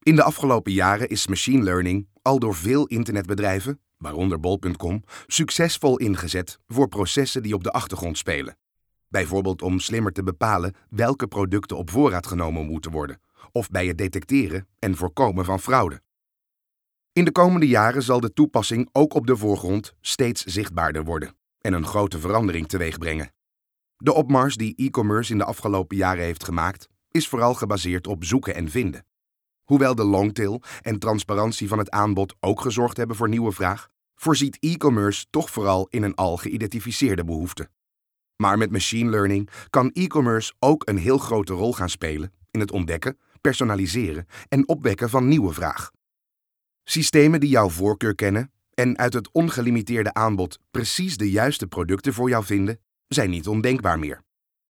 In de afgelopen jaren is machine learning al door veel internetbedrijven, waaronder bol.com, succesvol ingezet voor processen die op de achtergrond spelen. Bijvoorbeeld om slimmer te bepalen welke producten op voorraad genomen moeten worden, of bij het detecteren en voorkomen van fraude. In de komende jaren zal de toepassing ook op de voorgrond steeds zichtbaarder worden en een grote verandering teweegbrengen. De opmars die e-commerce in de afgelopen jaren heeft gemaakt, is vooral gebaseerd op zoeken en vinden. Hoewel de longtail en transparantie van het aanbod ook gezorgd hebben voor nieuwe vraag, voorziet e-commerce toch vooral in een al geïdentificeerde behoefte. Maar met machine learning kan e-commerce ook een heel grote rol gaan spelen in het ontdekken, personaliseren en opwekken van nieuwe vraag. Systemen die jouw voorkeur kennen en uit het ongelimiteerde aanbod precies de juiste producten voor jou vinden, zijn niet ondenkbaar meer.